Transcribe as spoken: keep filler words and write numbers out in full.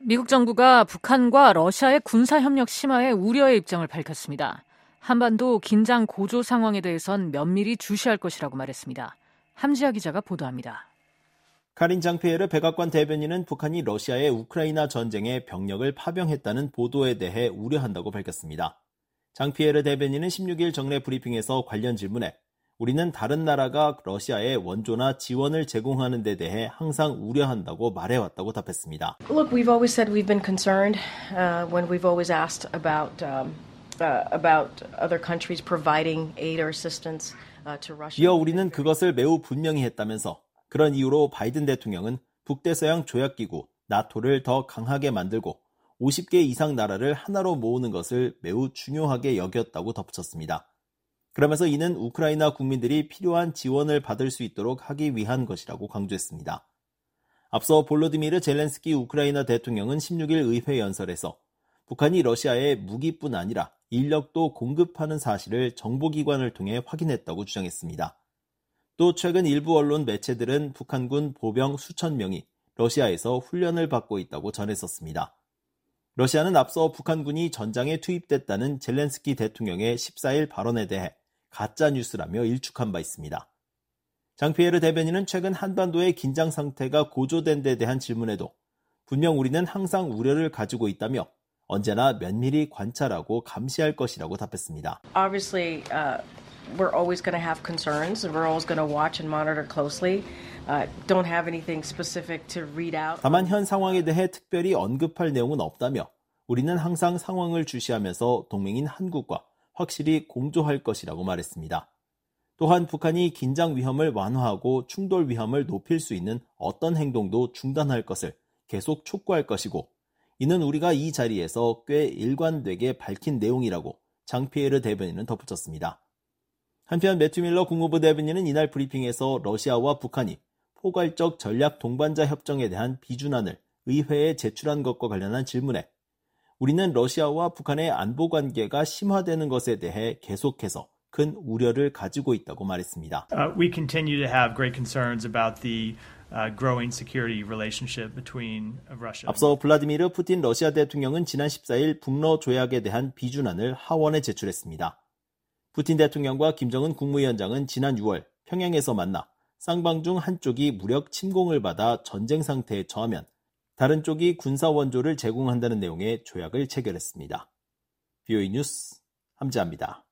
미국 정부가 북한과 러시아의 군사협력 심화에 우려의 입장을 밝혔습니다. 한반도 긴장 고조 상황에 대해선 면밀히 주시할 것이라고 말했습니다. 함지아 기자가 보도합니다. 카린 장피에르 백악관 대변인은 북한이 러시아의 우크라이나 전쟁에 병력을 파병했다는 보도에 대해 우려한다고 밝혔습니다. 장피에르 대변인은 십육 일 정례 브리핑에서 관련 질문에 우리는 다른 나라가 러시아에 원조나 지원을 제공하는 데 대해 항상 우려한다고 말해왔다고 답했습니다. Look, we've always said we've been concerned uh, when we've always asked about um, uh, about other countries providing aid or assistance uh, to Russia. 이어 우리는 그것을 매우 분명히 했다면서 그런 이유로 바이든 대통령은 북대서양 조약기구 나토를 더 강하게 만들고 오십 개 이상 나라를 하나로 모으는 것을 매우 중요하게 여겼다고 덧붙였습니다. 그러면서 이는 우크라이나 국민들이 필요한 지원을 받을 수 있도록 하기 위한 것이라고 강조했습니다. 앞서 볼로디미르 젤렌스키 우크라이나 대통령은 십육 일 의회 연설에서 북한이 러시아에 무기뿐 아니라 인력도 공급하는 사실을 정보기관을 통해 확인했다고 주장했습니다. 또 최근 일부 언론 매체들은 북한군 보병 수천 명이 러시아에서 훈련을 받고 있다고 전했었습니다. 러시아는 앞서 북한군이 전장에 투입됐다는 젤렌스키 대통령의 십사 일 발언에 대해 가짜뉴스라며 일축한 바 있습니다. 장피에르 대변인은 최근 한반도의 긴장 상태가 고조된 데 대한 질문에도 분명 우리는 항상 우려를 가지고 있다며 언제나 면밀히 관찰하고 감시할 것이라고 답했습니다. Obviously, uh, we're always going to have concerns and we're always going to watch and monitor closely. Uh, don't have anything specific to read out. 다만 현 상황에 대해 특별히 언급할 내용은 없다며 우리는 항상 상황을 주시하면서 동맹인 한국과 확실히 공조할 것이라고 말했습니다. 또한 북한이 긴장 위험을 완화하고 충돌 위험을 높일 수 있는 어떤 행동도 중단할 것을 계속 촉구할 것이고 이는 우리가 이 자리에서 꽤 일관되게 밝힌 내용이라고 장피에르 대변인은 덧붙였습니다. 한편 매튜 밀러 국무부 대변인은 이날 브리핑에서 러시아와 북한이 포괄적 전략 동반자 협정에 대한 비준안을 의회에 제출한 것과 관련한 질문에 우리는 러시아와 북한의 안보 관계가 심화되는 것에 대해 계속해서 큰 우려를 가지고 있다고 말했습니다. Uh, we continue to have great concerns about the uh, growing security relationship between Russia. 앞서 블라디미르 푸틴 러시아 대통령은 지난 십사 일 북러 조약에 대한 비준안을 하원에 제출했습니다. 푸틴 대통령과 김정은 국무위원장은 지난 유월 평양에서 만나 쌍방 중 한쪽이 무력 침공을 받아 전쟁 상태에 처하면 다른 쪽이 군사 원조를 제공한다는 내용의 조약을 체결했습니다. 브이오이 뉴스 함지아입니다.